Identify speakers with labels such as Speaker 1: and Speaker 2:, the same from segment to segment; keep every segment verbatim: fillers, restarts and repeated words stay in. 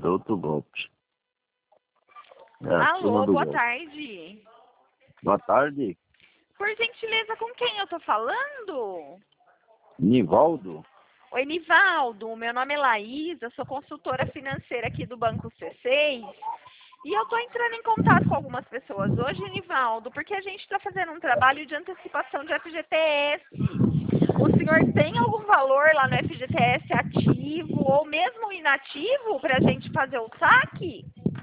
Speaker 1: outro golpe. É,
Speaker 2: Alô, boa
Speaker 1: golpe.
Speaker 2: tarde.
Speaker 1: Boa tarde.
Speaker 2: Por gentileza, com quem eu tô falando?
Speaker 1: Nivaldo?
Speaker 2: Oi, Nivaldo. Meu nome é Laís, eu sou consultora financeira aqui do Banco C seis. E eu tô entrando em contato com algumas pessoas hoje, Nivaldo, porque a gente está fazendo um trabalho de antecipação de F G T S. O senhor tem algum valor lá no F G T S ativo ou mesmo inativo para a gente fazer o saque?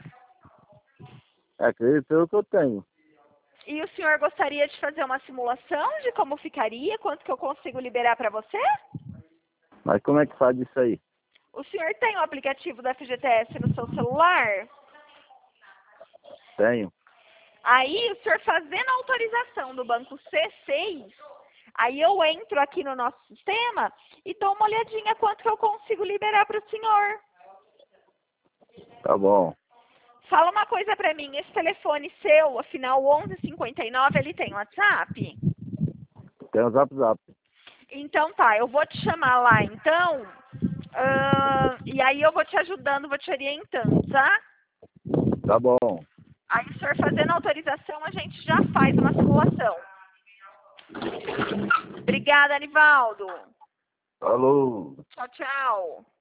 Speaker 1: É, acredito eu que eu tenho.
Speaker 2: E o senhor gostaria de fazer uma simulação de como ficaria, quanto que eu consigo liberar para você?
Speaker 1: Mas como é que faz isso aí?
Speaker 2: O senhor tem o aplicativo da F G T S no seu celular?
Speaker 1: Tenho.
Speaker 2: Aí, o senhor fazendo a autorização do banco C seis, aí eu entro aqui no nosso sistema e dou uma olhadinha quanto que eu consigo liberar para o senhor.
Speaker 1: Tá bom.
Speaker 2: Fala uma coisa para mim, esse telefone seu, afinal onze cinquenta e nove, ele tem WhatsApp?
Speaker 1: Tem o Zap Zap.
Speaker 2: Então tá, eu vou te chamar lá então, uh, e aí eu vou te ajudando, vou te orientando, tá?
Speaker 1: Tá bom.
Speaker 2: Aí o senhor fazendo a autorização, a gente já faz uma simulação. Obrigada, Anivaldo.
Speaker 1: Falou.
Speaker 2: Tchau, tchau.